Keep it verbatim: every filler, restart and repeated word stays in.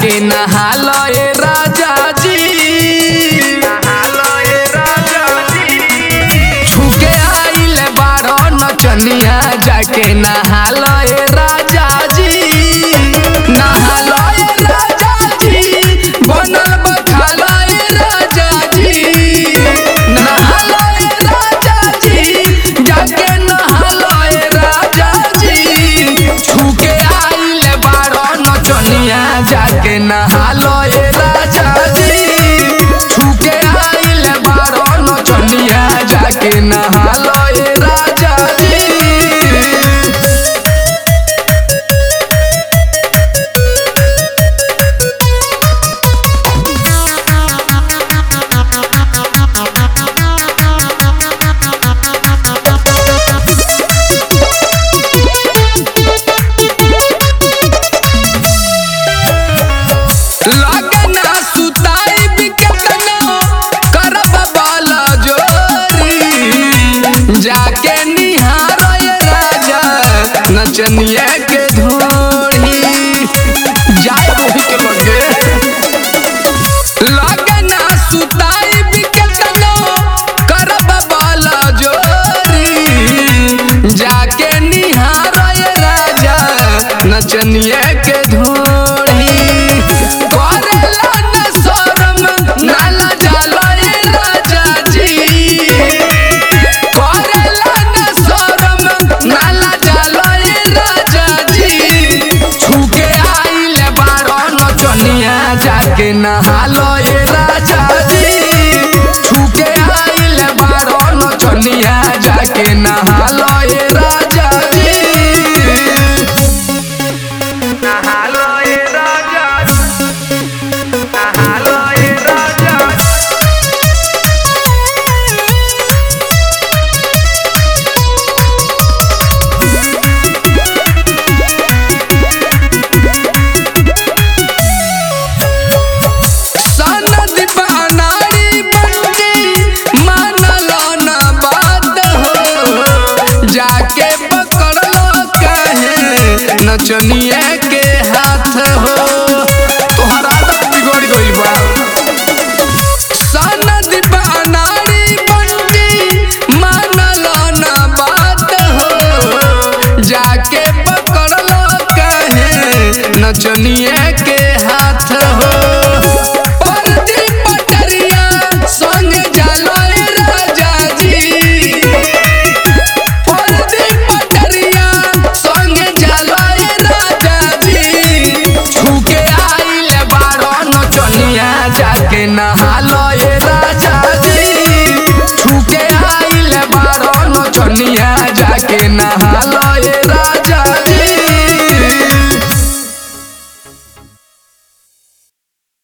जाके नहा लो ए राजा जी, छुके आइल बारो नचनिया जाके नहा लो ए राजा जी, नहा लो ए राजा जी, बनल बखालो ए राजा जी, नहा लो ए राजा जी, जाके नहा लो ए राजा जी, छुके आइल बारो नचनिया जाके नहा लो ए राजा जी, छुके आइल बारो नचनिया जाके नहा लो ए राजा जी। लगना सुताई बिकतनो करब बाला जोरी, जाके निहारो ये राजा नचनिया के धोरी, जाए रोही के बगे लगना सुताई बिकतनो करब बाला जोरी, जाके निहारो ये राजा नचनिया के धोरी, करेला न शरम नाला जाला ए राजा जी, करेला न शरम नाला जाला ए राजा जी, छुके आइल बारो नचनिया जाके नहा लो ए राजा जी, छुके आइल बारो नचनिया जाके नहा लो ए राजा जी, नहा लो ए राजा जी, नहा लो ए राजा जी। सनद बनाई बंटी मानलो न बात हो, जाके पकड़ लो काहे नचनिया